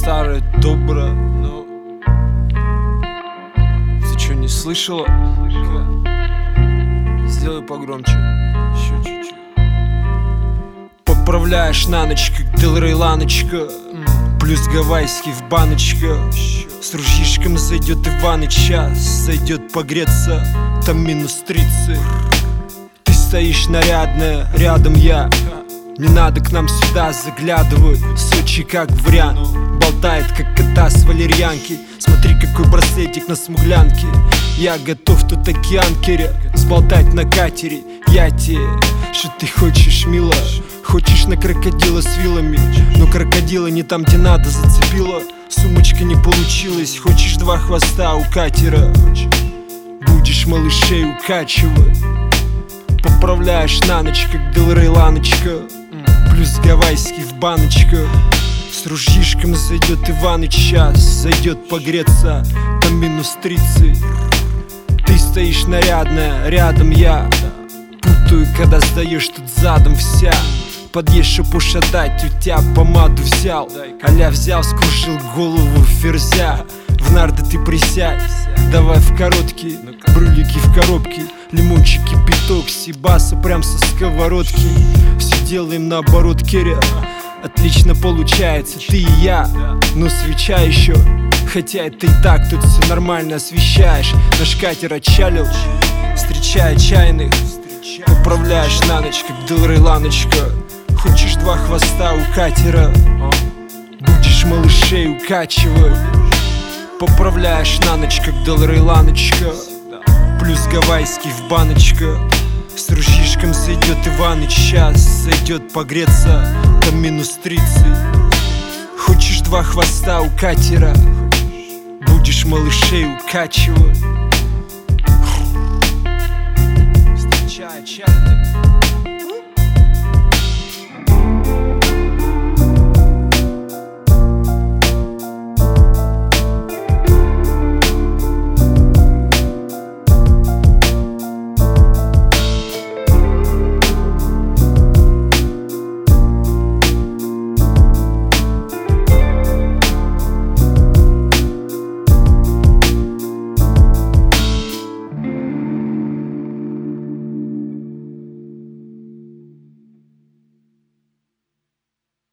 старое доброе, но ты чё, не слышала? Сделай погромче, еще чуть-чуть. Поправляешь на ночь, как Делрей Ланочка, плюс гавайский в баночках. С ружьишком зайдет Иваныч, час зайдет погреться, там минус 30. Ты стоишь нарядная, рядом я. Не надо к нам сюда заглядывать. Сочи как вариант, болтает как кота с валерьянки. Смотри, какой браслетик на смуглянке. Я готов тут океан керя сболтать на катере. Я тебе, что ты хочешь, мила? Хочешь на крокодила с вилами, но крокодила не там, где надо, зацепила. Сумочка не получилась. Хочешь два хвоста у катера, будешь малышей укачивать. Поправляешь на ночь, как Делрей Ланочка, плюс гавайский в баночках. С ружьишком зайдет Иваныч, час зайдет погреться, там минус 30. Ты стоишь нарядная, рядом я. Путаю, когда сдаешь тут задом вся. Подъезд, чтоб ушатать, у тебя помаду взял. Аля взял, скружил голову ферзя. В нарды ты присядь, давай в короткие брюлики в коробке, лимончики, пяток, сибаса прям со сковородки. Все делаем наоборот, керя. Отлично получается, ты и я, но свеча еще. Хотя это и так, тут все нормально освещаешь. Наш катер отчалил, встречая чайных. Поправляешь на ночь, как Делрей Ланочка. Хочешь два хвоста у катера, будешь малышей укачивать. Поправляешь на ночь, как Делрей Ланочка, плюс гавайский в баночках. С ружьишком зайдет Иваныч, час зайдет погреться, там минус 30. Хочешь два хвоста у катера, будешь малышей укачивать. Встречай чайник.